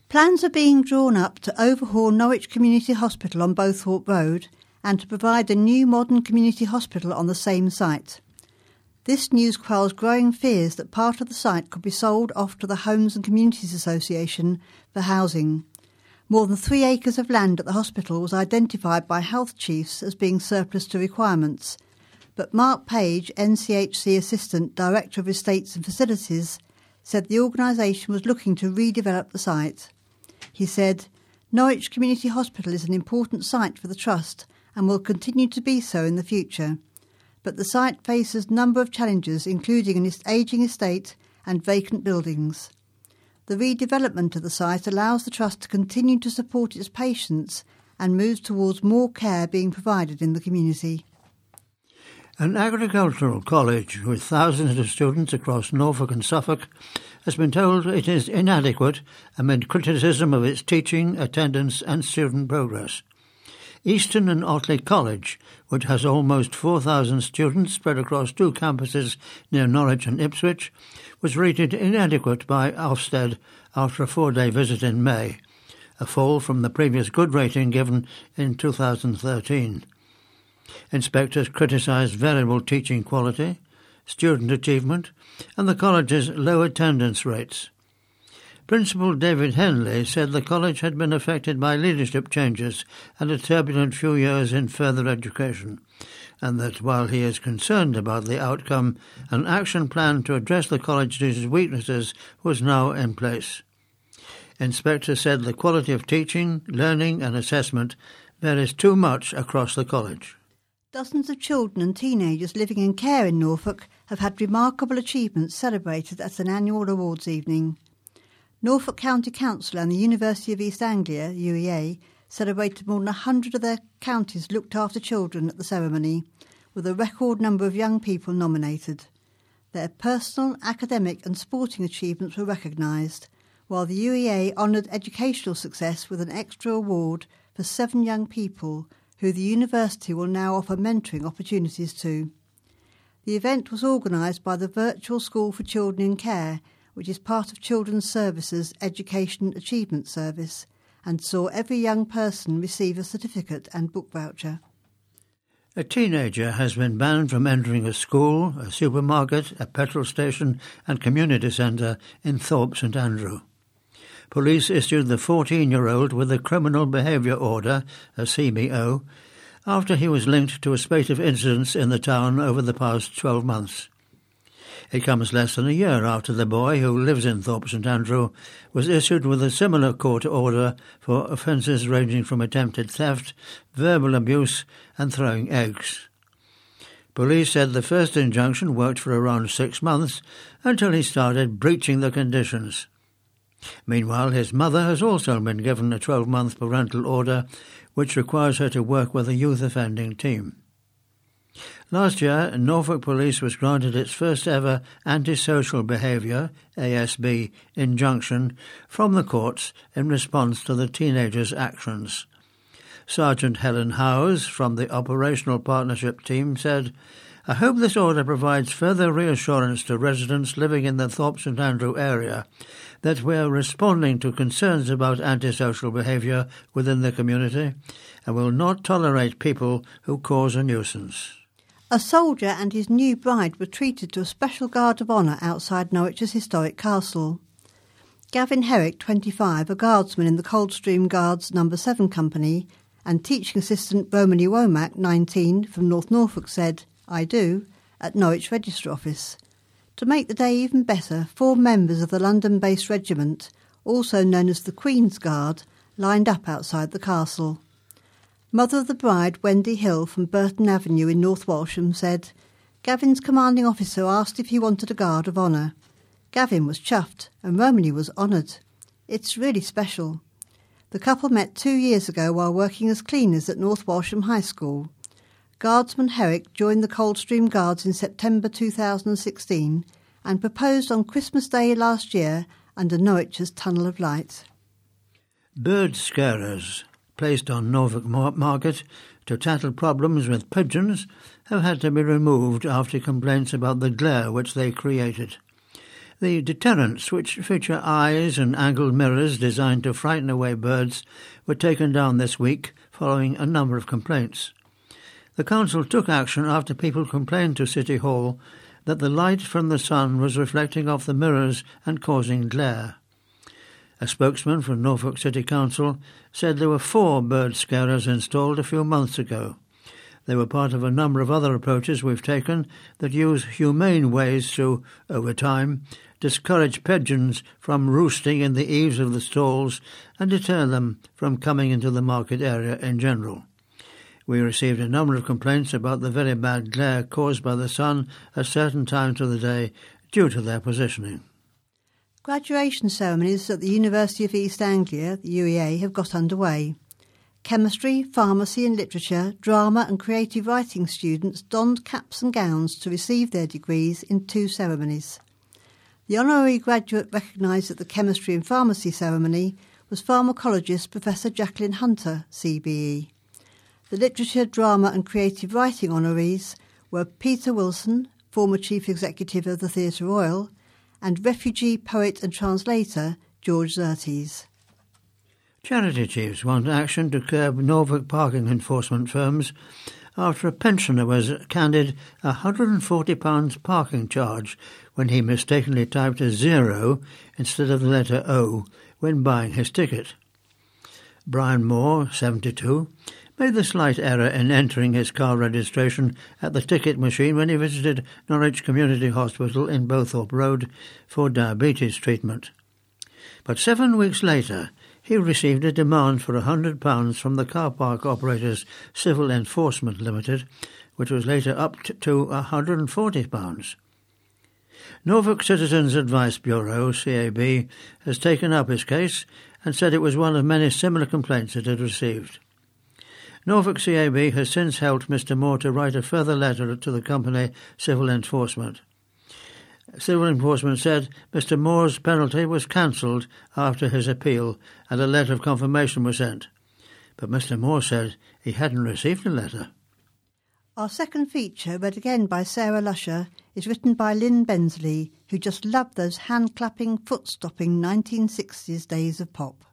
Plans are being drawn up to overhaul Norwich Community Hospital on Bowthorpe Road and to provide a new modern community hospital on the same site. This news quells growing fears that part of the site could be sold off to the Homes and Communities Association for housing. More than 3 acres of land at the hospital was identified by health chiefs as being surplus to requirements, but Mark Page, NCHC Assistant Director of Estates and Facilities, said the organisation was looking to redevelop the site. He said, "Norwich Community Hospital is an important site for the Trust and will continue to be so in the future. But the site faces a number of challenges, including an ageing estate and vacant buildings. The redevelopment of the site allows the Trust to continue to support its patients and moves towards more care being provided in the community." An agricultural college with thousands of students across Norfolk and Suffolk has been told it is inadequate amid criticism of its teaching, attendance and student progress. Easton and Otley College, which has almost 4,000 students spread across 2 campuses near Norwich and Ipswich, was rated inadequate by Ofsted after a 4-day visit in May, a fall from the previous good rating given in 2013. Inspectors criticised variable teaching quality, student achievement and the college's low attendance rates. Principal David Henley said the college had been affected by leadership changes and a turbulent few years in further education, and that while he is concerned about the outcome, an action plan to address the college's weaknesses was now in place. Inspectors said the quality of teaching, learning and assessment varies too much across the college. Dozens of children and teenagers living in care in Norfolk have had remarkable achievements celebrated at an annual awards evening. Norfolk County Council and the University of East Anglia, UEA, celebrated more than 100 of their counties looked after children at the ceremony, with a record number of young people nominated. Their personal, academic and sporting achievements were recognised, while the UEA honoured educational success with an extra award for 7 young people who the university will now offer mentoring opportunities to. The event was organised by the Virtual School for Children in Care, which is part of Children's Services Education Achievement Service, and saw every young person receive a certificate and book voucher. A teenager has been banned from entering a school, a supermarket, a petrol station and community centre in Thorpe St Andrew. Police issued the 14-year-old with a criminal behaviour order, a CBO, after he was linked to a spate of incidents in the town over the past 12 months. It comes less than a year after the boy, who lives in Thorpe St Andrew, was issued with a similar court order for offences ranging from attempted theft, verbal abuse and throwing eggs. Police said the first injunction worked for around 6 months until he started breaching the conditions. Meanwhile, his mother has also been given a 12-month parental order which requires her to work with a youth offending team. Last year, Norfolk Police was granted its first ever antisocial behaviour, ASB, injunction from the courts in response to the teenagers' actions. Sergeant Helen Howes from the Operational Partnership Team said, "I hope this order provides further reassurance to residents living in the Thorpe St Andrew area that we are responding to concerns about antisocial behaviour within the community and will not tolerate people who cause a nuisance." A soldier and his new bride were treated to a special guard of honour outside Norwich's historic castle. Gavin Herrick, 25, a guardsman in the Coldstream Guards No. 7 Company, and teaching assistant Romany Womack, 19, from North Norfolk said, "I do," at Norwich Register Office. To make the day even better, 4 members of the London-based regiment, also known as the Queen's Guard, lined up outside the castle. Mother of the bride, Wendy Hill from Burton Avenue in North Walsham, said, "Gavin's commanding officer asked if he wanted a guard of honour. Gavin was chuffed and Romany was honoured. It's really special." The couple met 2 years ago while working as cleaners at North Walsham High School. Guardsman Herrick joined the Coldstream Guards in September 2016 and proposed on Christmas Day last year under Norwich's Tunnel of Light. Bird scarers, placed on Norfolk Market to tackle problems with pigeons, have had to be removed after complaints about the glare which they created. The deterrents, which feature eyes and angled mirrors designed to frighten away birds, were taken down this week following a number of complaints. The council took action after people complained to City Hall that the light from the sun was reflecting off the mirrors and causing glare. A spokesman from Norfolk City Council said there were 4 bird scarers installed a few months ago. They were part of a number of other approaches we've taken that use humane ways to, over time, discourage pigeons from roosting in the eaves of the stalls and deter them from coming into the market area in general. We received a number of complaints about the very bad glare caused by the sun at certain times of the day due to their positioning. Graduation ceremonies at the University of East Anglia, the UEA, have got underway. Chemistry, pharmacy and literature, drama and creative writing students donned caps and gowns to receive their degrees in 2 ceremonies. The honorary graduate recognised at the chemistry and pharmacy ceremony was pharmacologist Professor Jacqueline Hunter, CBE. The literature, drama and creative writing honorees were Peter Wilson, former chief executive of the Theatre Royal, and refugee poet and translator George Surtees. Charity chiefs want action to curb Norfolk parking enforcement firms after a pensioner was handed a £140 parking charge when he mistakenly typed a 0 instead of the letter O when buying his ticket. Brian Moore, 72, made the slight error in entering his car registration at the ticket machine when he visited Norwich Community Hospital in Bowthorpe Road for diabetes treatment. But 7 weeks later, he received a demand for £100 from the car park operators Civil Enforcement Limited, which was later upped to £140. Norfolk Citizens Advice Bureau, CAB, has taken up his case and said it was one of many similar complaints it had received. Norfolk CAB has since helped Mr Moore to write a further letter to the company Civil Enforcement. Civil Enforcement said Mr Moore's penalty was cancelled after his appeal and a letter of confirmation was sent. But Mr Moore said he hadn't received a letter. Our second feature, read again by Sarah Lusher, is written by Lynn Bensley, who just loved those hand-clapping, foot-stopping 1960s days of pop.